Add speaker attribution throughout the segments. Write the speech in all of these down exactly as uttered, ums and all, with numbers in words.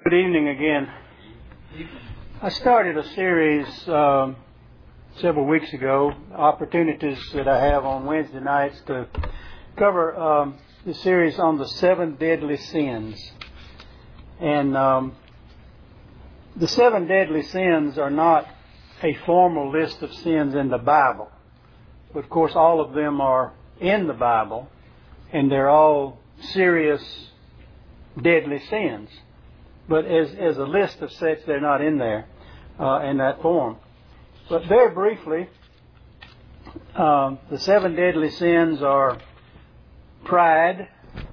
Speaker 1: Good evening again. I started a series um, several weeks ago, opportunities that I have on Wednesday nights to cover um, the series on the seven deadly sins. And um, the seven deadly sins are not a formal list of sins in the Bible. But of course all of them are in the Bible, and they're all serious, deadly sins. But as, as a list of such, they're not in there uh, in that form. But very briefly, um, the seven deadly sins are pride.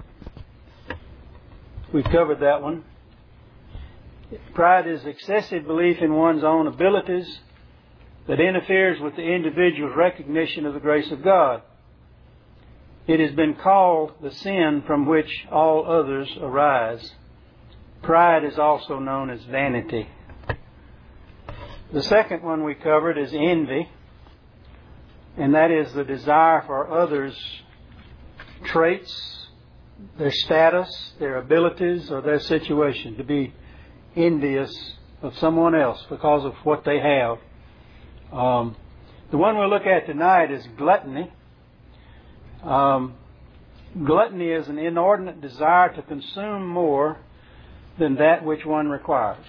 Speaker 1: We've covered that one. Pride is excessive belief in one's own abilities that interferes with the individual's recognition of the grace of God. It has been called the sin from which all others arise. Pride is also known as vanity. The second one we covered is envy, and that is the desire for others' traits, their status, their abilities, or their situation, to be envious of someone else because of what they have. Um, the one we'll look at tonight is gluttony. Um, gluttony is an inordinate desire to consume more than that which one requires.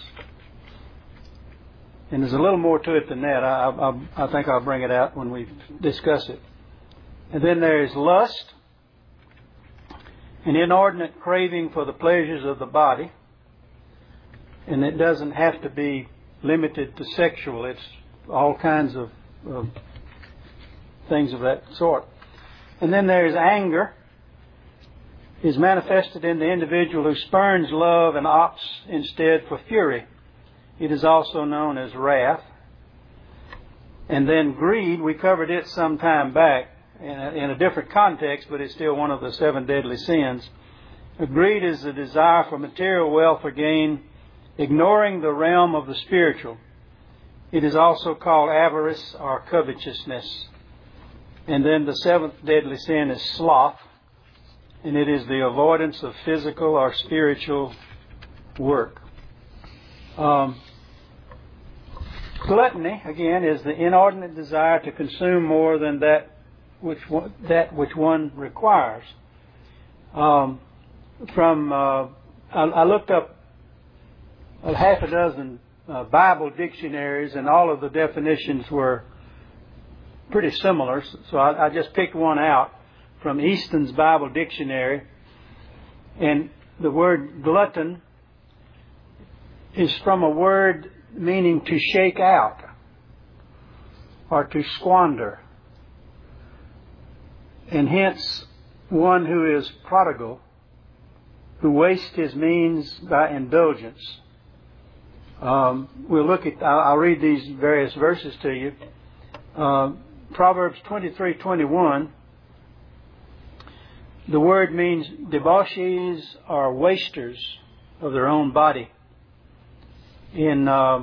Speaker 1: And there's a little more to it than that. I, I, I think I'll bring it out when we discuss it. And then there is lust, an inordinate craving for the pleasures of the body. And it doesn't have to be limited to sexual. It's all kinds of, of things of that sort. And then there is anger. Is manifested in the individual who spurns love and opts instead for fury. It is also known as wrath. And then greed, we covered it some time back in a, in a different context, but it's still one of the seven deadly sins. Greed is the desire for material wealth or gain, ignoring the realm of the spiritual. It is also called avarice or covetousness. And then the seventh deadly sin is sloth. And it is the avoidance of physical or spiritual work. Um, gluttony, again, is the inordinate desire to consume more than that which one, that which one requires. Um, from uh, I, I looked up a half a dozen uh, Bible dictionaries, and all of the definitions were pretty similar. So I, I just picked one out from Easton's Bible Dictionary, and the word glutton is from a word meaning to shake out or to squander, and hence one who is prodigal, who wastes his means by indulgence. Um, we'll look at, I'll, I'll read these various verses to you. Uh, Proverbs twenty-three twenty-one. The word means debauchees or wasters of their own body. In uh,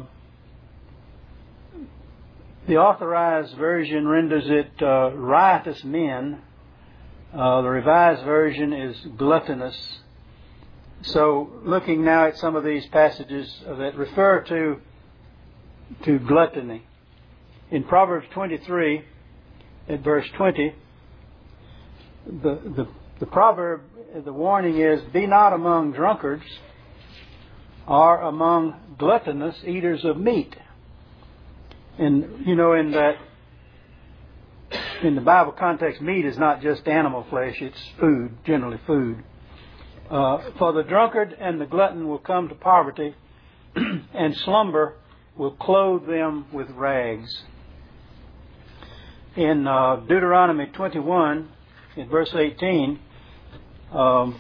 Speaker 1: the Authorized Version renders it uh, riotous men. Uh, the Revised Version is gluttonous. So, looking now at some of these passages that refer to to gluttony. In Proverbs twenty-three, at verse twenty, the the The proverb, the warning is, be not among drunkards or among gluttonous eaters of meat. And, you know, in that, in the Bible context, meat is not just animal flesh, it's food, generally food. Uh, for the drunkard and the glutton will come to poverty, and slumber will clothe them with rags. In uh, Deuteronomy twenty-one, in verse eighteen, Um,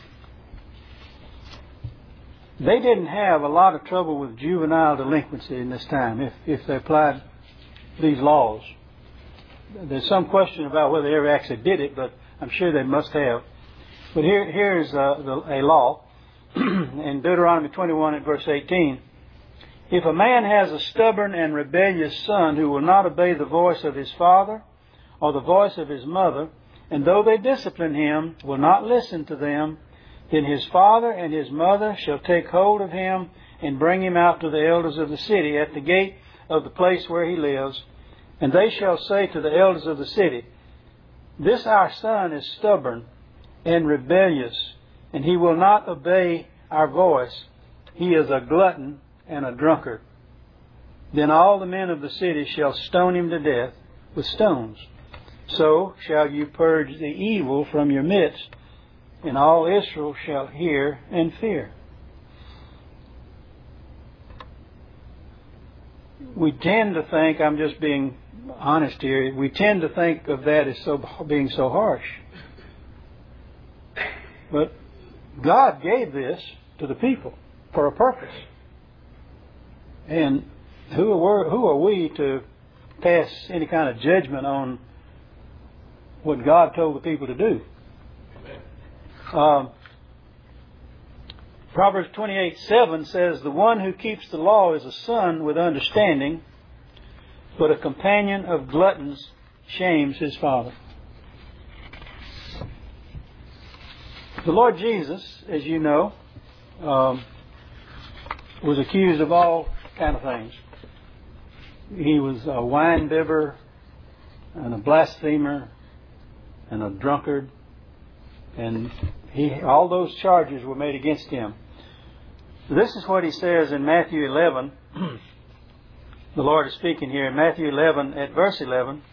Speaker 1: they didn't have a lot of trouble with juvenile delinquency in this time if, if they applied these laws. There's some question about whether they ever actually did it, but I'm sure they must have. But here, here's uh, the, a law in Deuteronomy twenty-one at verse eighteen. If a man has a stubborn and rebellious son who will not obey the voice of his father or the voice of his mother, and though they discipline him, will not listen to them, then his father and his mother shall take hold of him and bring him out to the elders of the city at the gate of the place where he lives. And they shall say to the elders of the city, This our son is stubborn and rebellious, and he will not obey our voice. He is a glutton and a drunkard. Then all the men of the city shall stone him to death with stones. So shall you purge the evil from your midst, and all Israel shall hear and fear. We tend to think, I'm just being honest here, we tend to think of that as so being so harsh. But God gave this to the people for a purpose. And who are, who are we to pass any kind of judgment on what God told the people to do? Um, Proverbs twenty-eight seven says, The one who keeps the law is a son with understanding, but a companion of gluttons shames his father. The Lord Jesus, as you know, um, was accused of all kind of things. He was a wine bibber and a blasphemer and a drunkard, and he all those charges were made against him. This is what he says in Matthew eleven. The Lord is speaking here in Matthew eleven at verse eleven.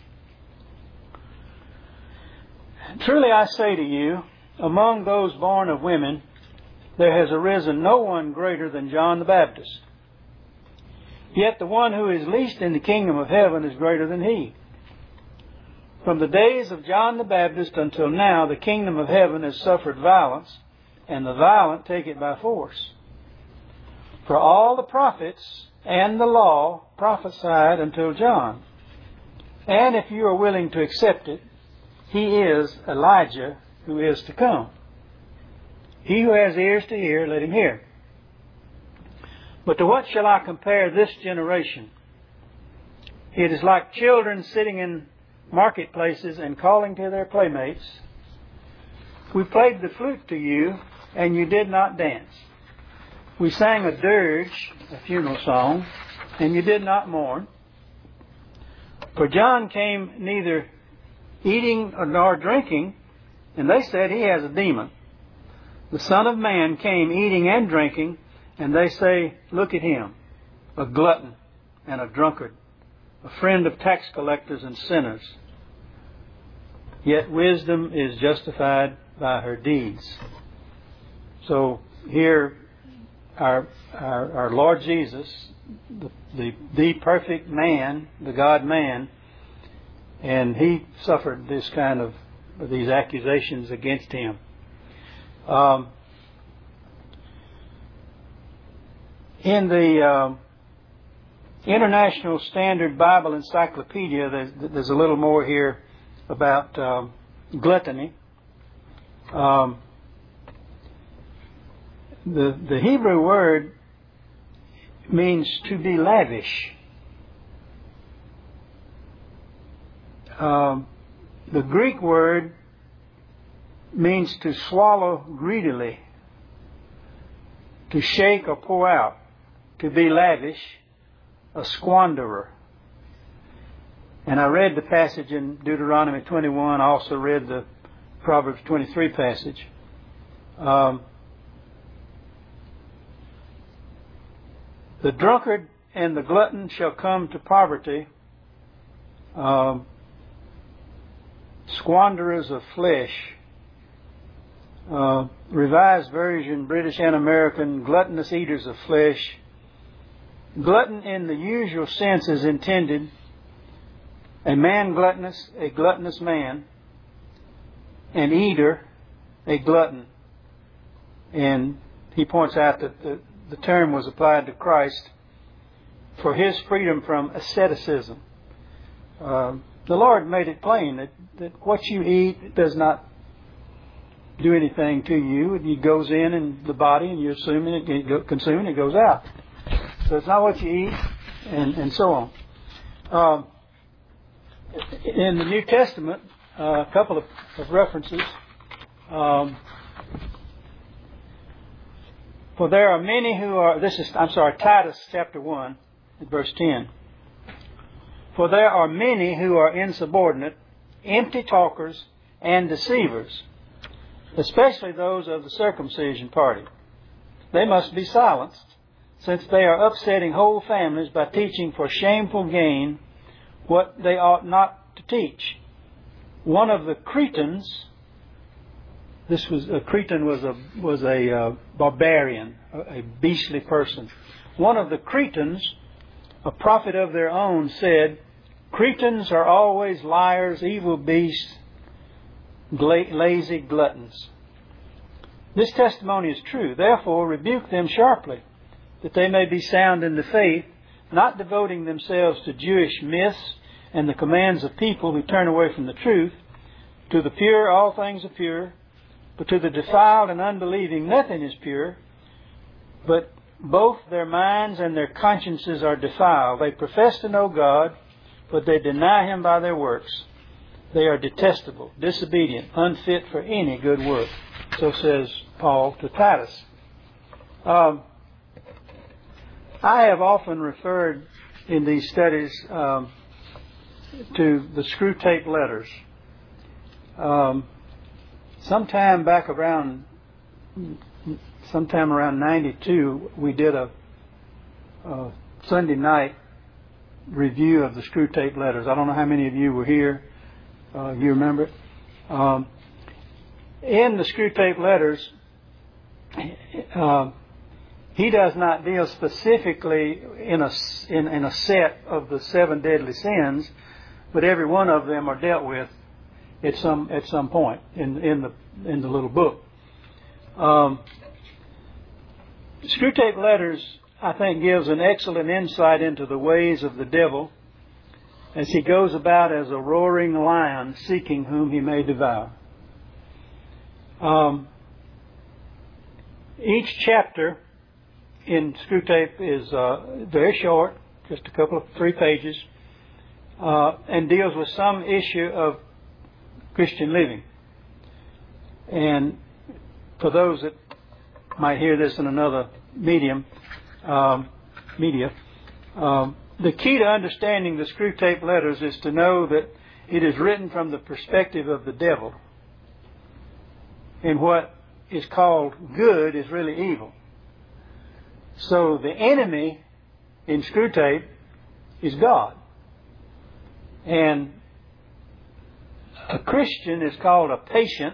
Speaker 1: Truly I say to you, among those born of women, there has arisen no one greater than John the Baptist. Yet the one who is least in the kingdom of heaven is greater than he. From the days of John the Baptist until now, the kingdom of heaven has suffered violence, and the violent take it by force. For all the prophets and the law prophesied until John. And if you are willing to accept it, he is Elijah who is to come. He who has ears to hear, let him hear. But to what shall I compare this generation? It is like children sitting in marketplaces and calling to their playmates, We played the flute to you, and you did not dance. We sang a dirge, a funeral song, and you did not mourn. For John came neither eating nor drinking, and they said he has a demon. The Son of Man came eating and drinking, and they say, Look at him, a glutton and a drunkard, a friend of tax collectors and sinners. Yet wisdom is justified by her deeds. So here, our our, our Lord Jesus, the, the the perfect man, the God-man, and he suffered this kind of these accusations against him. Um, in the uh, International Standard Bible Encyclopedia, there's, there's a little more here about um, gluttony. Um, the the Hebrew word means to be lavish. Um, the Greek word means to swallow greedily, to shake or pour out, to be lavish, a squanderer. And I read the passage in Deuteronomy twenty-one. I also read the Proverbs twenty-three passage. Um, the drunkard and the glutton shall come to poverty, um, squanderers of flesh. Uh, Revised Version, British and American, gluttonous eaters of flesh. Glutton in the usual sense is intended a man gluttonous, a gluttonous man, an eater, a glutton. And he points out that the, the term was applied to Christ for his freedom from asceticism. Uh, the Lord made it plain that, that what you eat does not do anything to you. It goes in in the body, and you assume it, it consume it, it goes out. So it's not what you eat, and, and so on. Um, in the New Testament, uh, a couple of, of references. Um, For there are many who are, this is, I'm sorry, Titus chapter one, verse ten. For there are many who are insubordinate, empty talkers, and deceivers, especially those of the circumcision party. They must be silenced, since they are upsetting whole families by teaching for shameful gain what they ought not to teach. One of the Cretans, this was a Cretan was a was a uh, barbarian, a, a beastly person. One of the Cretans, a prophet of their own, said, "Cretans are always liars, evil beasts, gla- lazy gluttons." This testimony is true. Therefore, rebuke them sharply, that they may be sound in the faith, not devoting themselves to Jewish myths and the commands of people who turn away from the truth. To the pure, all things are pure, but to the defiled and unbelieving, nothing is pure. But both their minds and their consciences are defiled. They profess to know God, but they deny Him by their works. They are detestable, disobedient, unfit for any good work. So says Paul to Titus. Um, I have often referred in these studies um, to the screw tape letters. Um, sometime back around, sometime around ninety-two, we did a, a Sunday night review of the screw tape letters. I don't know how many of you were here. Uh, you remember it? Um, in the screw tape letters, uh, he does not deal specifically in a, in, in a set of the seven deadly sins, but every one of them are dealt with at some at some point in in the in the little book. Um, screw tape letters, I think, gives an excellent insight into the ways of the devil as he goes about as a roaring lion seeking whom he may devour. Um, each chapter in screw tape is uh, very short, just a couple of three pages, uh, and deals with some issue of Christian living. And for those that might hear this in another medium, um, media, um, the key to understanding the screw tape letters is to know that it is written from the perspective of the devil. And what is called good is really evil. So the enemy in screw tape is God. And a Christian is called a patient.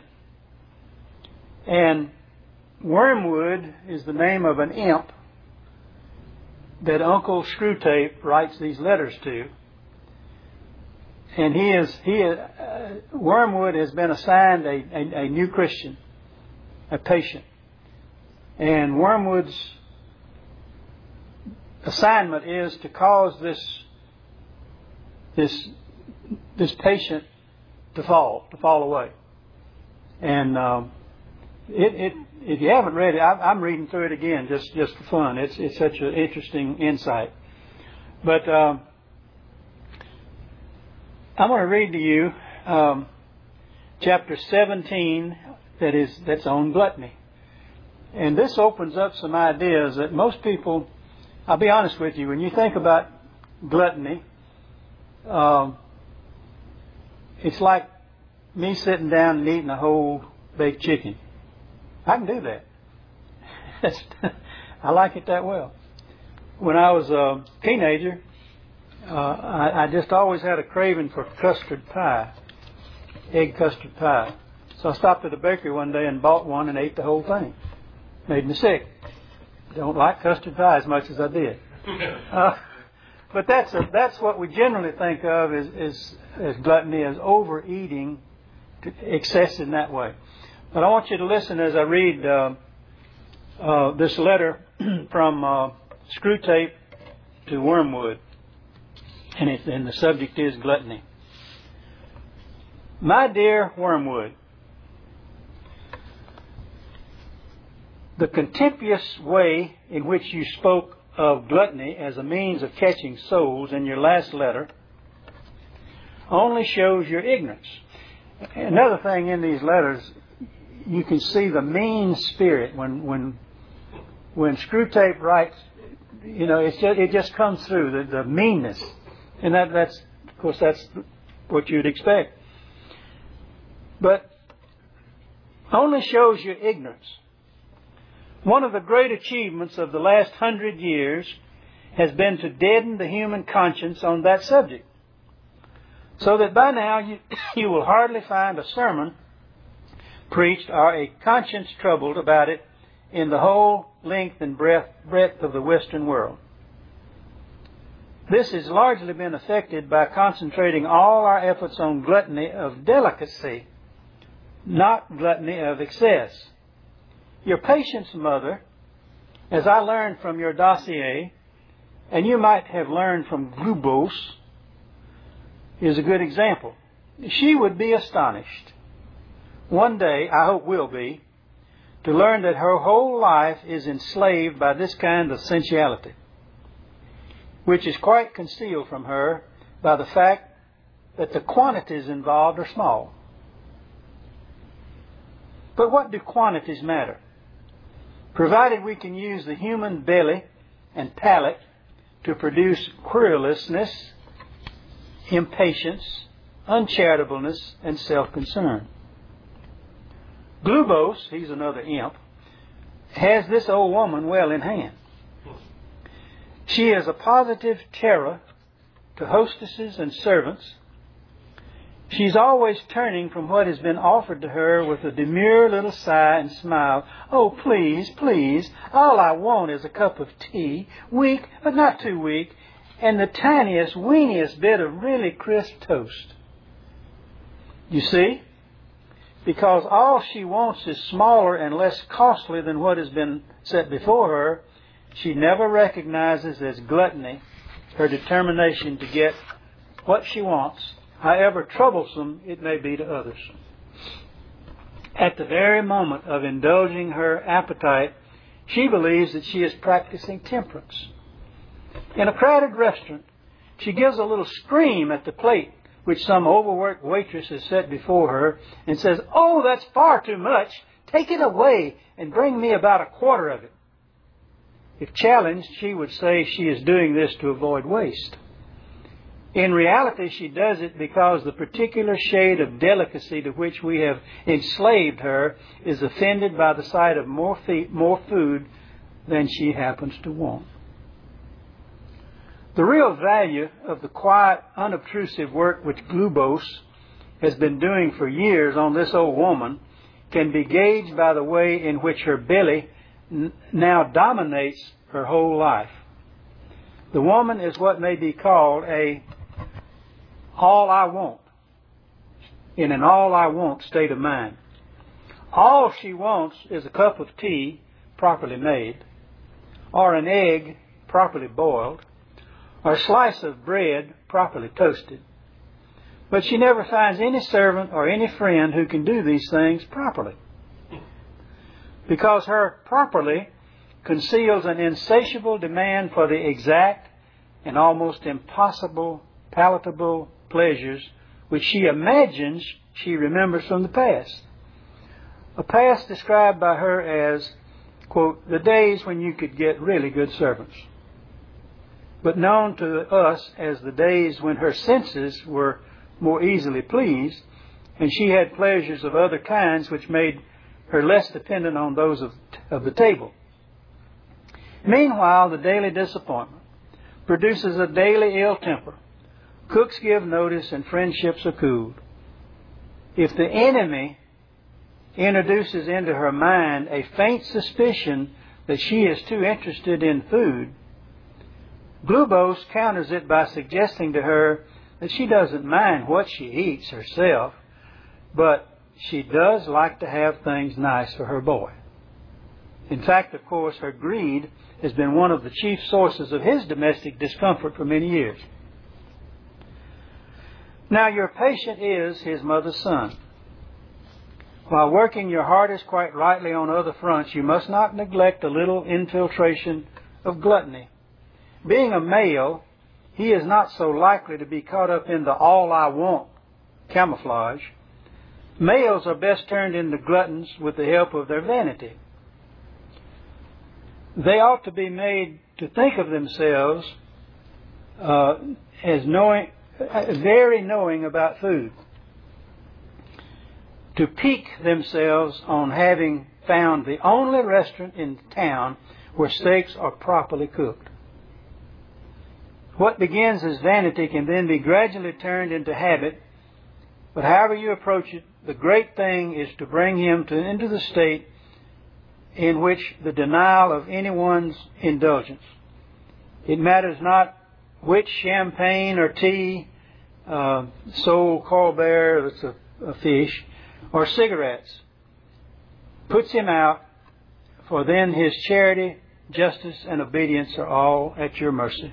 Speaker 1: And Wormwood is the name of an imp that Uncle Screwtape writes these letters to. And he is, he is, uh, Wormwood has been assigned a, a, a new Christian, a patient. And Wormwood's assignment is to cause this, this, this patient to fall, to fall away. And um, it, it, if you haven't read it, I, I'm reading through it again just, just for fun. It's, it's such an interesting insight. But um, I'm going to read to you um, chapter seventeen. That is, that's on gluttony. And this opens up some ideas that most people, I'll be honest with you, when you think about gluttony, um, it's like me sitting down and eating a whole baked chicken. I can do that. I like it that well. When I was a teenager, uh, I, I just always had a craving for custard pie, egg custard pie. So I stopped at the bakery one day and bought one and ate the whole thing. Made me sick. Don't like custard pie as much as I did. Uh, but that's a, that's what we generally think of as, as, as gluttony, as overeating, to excess in that way. But I want you to listen as I read uh, uh, this letter from uh, Screwtape to Wormwood. And, it, and the subject is gluttony. My dear Wormwood, the contemptuous way in which you spoke of gluttony as a means of catching souls in your last letter only shows your ignorance. Another thing in these letters, you can see the mean spirit when when when Screw Tape writes, you know, it's just, it just comes through, the, the meanness. And that, that's, of course, that's what you'd expect. But only shows your ignorance. One of the great achievements of the last hundred years has been to deaden the human conscience on that subject, so that by now you, you will hardly find a sermon preached or a conscience troubled about it in the whole length and breadth, breadth of the Western world. This has largely been effected by concentrating all our efforts on gluttony of delicacy, not gluttony of excess. Your patient's mother, as I learned from your dossier, and you might have learned from Glubose, is a good example. She would be astonished, one day, I hope will be, to learn that her whole life is enslaved by this kind of sensuality, which is quite concealed from her by the fact that the quantities involved are small. But what do quantities matter? Provided we can use the human belly and palate to produce querulousness, impatience, uncharitableness, and self-concern. Glubose, he's another imp, has this old woman well in hand. She is a positive terror to hostesses and servants. She's always turning from what has been offered to her with a demure little sigh and smile. Oh, please, please, all I want is a cup of tea, weak, but not too weak, and the tiniest, weeniest bit of really crisp toast. You see? Because all she wants is smaller and less costly than what has been set before her, she never recognizes as gluttony her determination to get what she wants, however troublesome it may be to others. At the very moment of indulging her appetite, she believes that she is practicing temperance. In a crowded restaurant, she gives a little scream at the plate which some overworked waitress has set before her and says, "Oh, that's far too much. Take it away and bring me about a quarter of it." If challenged, she would say she is doing this to avoid waste. In reality, she does it because the particular shade of delicacy to which we have enslaved her is offended by the sight of more, fe- more food than she happens to want. The real value of the quiet, unobtrusive work which Glubose has been doing for years on this old woman can be gauged by the way in which her belly n- now dominates her whole life. The woman is what may be called a all I want, in an all I want state of mind. All she wants is a cup of tea properly made, or an egg properly boiled, or a slice of bread properly toasted. But she never finds any servant or any friend who can do these things properly, because her properly conceals an insatiable demand for the exact and almost impossible palatable pleasures which she imagines she remembers from the past. A past described by her as, quote, the days when you could get really good servants, but known to us as the days when her senses were more easily pleased, and she had pleasures of other kinds which made her less dependent on those of, of the table. Meanwhile, the daily disappointment produces a daily ill temper. Cooks give notice and friendships are cooled. If the enemy introduces into her mind a faint suspicion that she is too interested in food, Glubose counters it by suggesting to her that she doesn't mind what she eats herself, but she does like to have things nice for her boy. In fact, of course, her greed has been one of the chief sources of his domestic discomfort for many years. Now, your patient is his mother's son. While working your hardest quite rightly on other fronts, you must not neglect a little infiltration of gluttony. Being a male, he is not so likely to be caught up in the all I want camouflage. Males are best turned into gluttons with the help of their vanity. they ought to be made to think of themselves uh, as knowing, uh, very knowing about food. To pique themselves on having found the only restaurant in town where steaks are properly cooked. What begins as vanity can then be gradually turned into habit, but however you approach it, the great thing is to bring him to, into the state in which the denial of anyone's indulgence. It matters not which champagne or tea, uh, Sol Colbert, that's a, a fish, or cigarettes, puts him out, for then his charity, justice, and obedience are all at your mercy.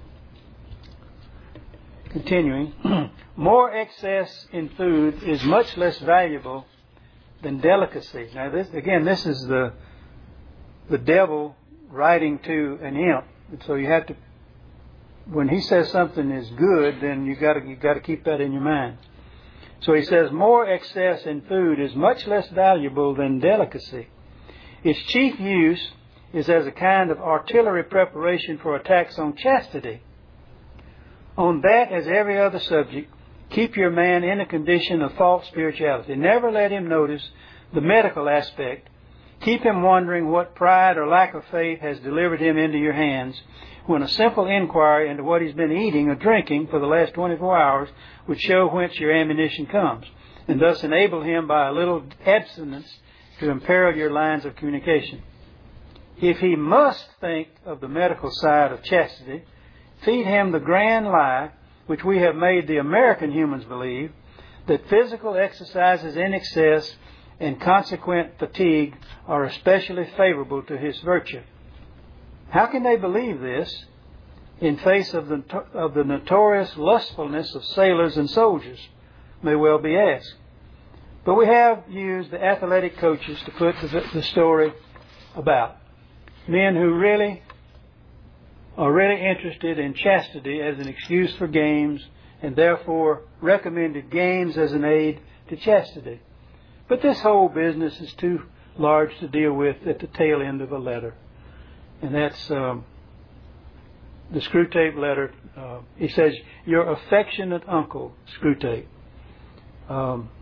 Speaker 1: Continuing, more excess in food is much less valuable than delicacy. Now, this again, this is the the devil writing to an imp, and so you have to. When he says something is good, then you got to you got to keep that in your mind. So he says, more excess in food is much less valuable than delicacy. Its chief use is as a kind of artillery preparation for attacks on chastity. On that, as every other subject, keep your man in a condition of false spirituality. Never let him notice the medical aspect. Keep him wondering what pride or lack of faith has delivered him into your hands, when a simple inquiry into what he's been eating or drinking for the last twenty-four hours would show whence your ammunition comes, and thus enable him by a little abstinence to imperil your lines of communication. If he must think of the medical side of chastity, feed him the grand lie, which we have made the American humans believe, that physical exercises in excess and consequent fatigue are especially favorable to his virtue. How can they believe this in face of the, of the notorious lustfulness of sailors and soldiers, may well be asked. But we have used the athletic coaches to put the, the story about. Men who really are really interested in chastity as an excuse for games, and therefore recommended games as an aid to chastity. But this whole business is too large to deal with at the tail end of a letter. And that's um, the Screwtape letter. Uh, he says, your affectionate uncle, Screwtape. Um,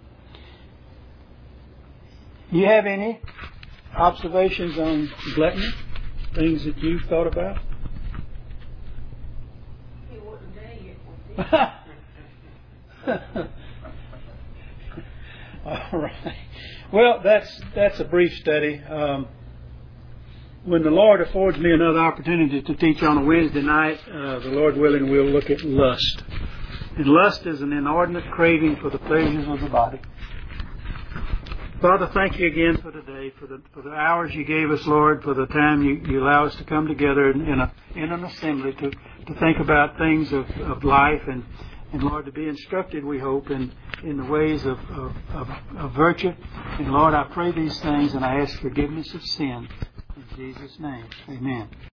Speaker 1: you have any observations on gluttony? Things that you've thought about?
Speaker 2: He wasn't there yet.
Speaker 1: All right. Well, that's that's a brief study. Um, when the Lord affords me another opportunity to teach on a Wednesday night, uh, the Lord willing, we'll look at lust. And lust is an inordinate craving for the pleasures of the body. Father, thank you again for today, for the for the hours you gave us, Lord, for the time you, you allow us to come together in, in, a, in an assembly to, to think about things of, of life and, and, Lord, to be instructed, we hope, in, in the ways of, of, of, of virtue. And, Lord, I pray these things and I ask forgiveness of sin. In Jesus' name, amen.